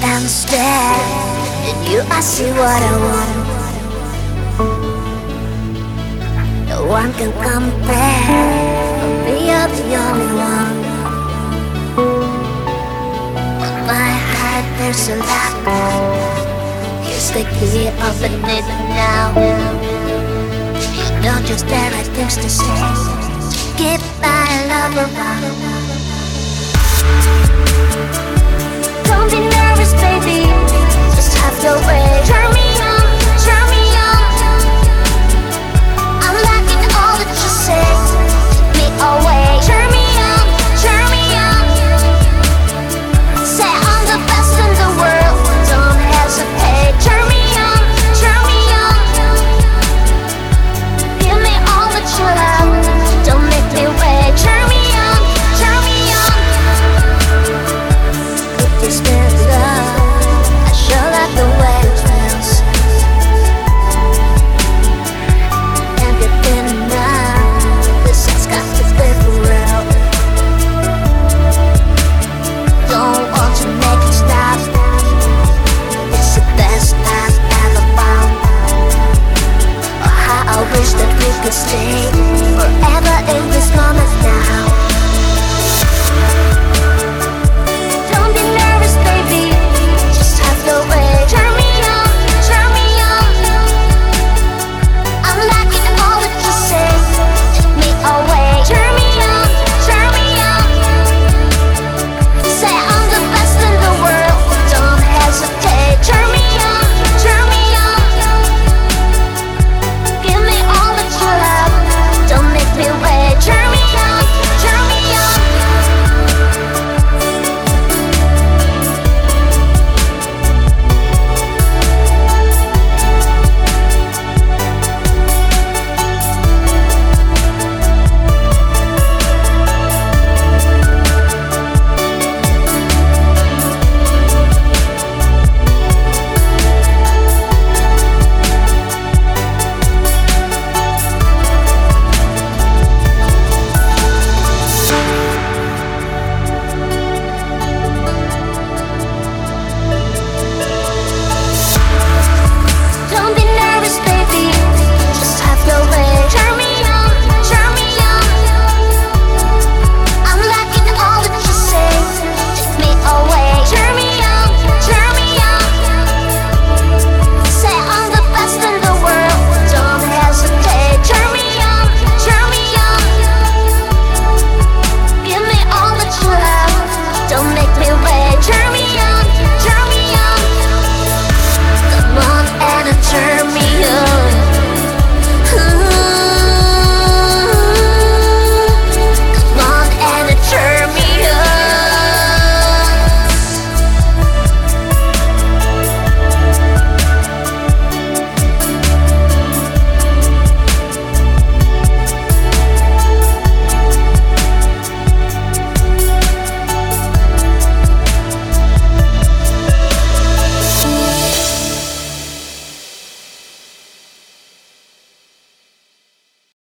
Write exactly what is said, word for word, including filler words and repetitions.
and stare. In you I see what I want. No one can compare. But you're the only one. On my heart there's a lock. Here's the key, open it now. You know just the right things to say. Keep my love around. Don't be nervous, baby. Just have your way.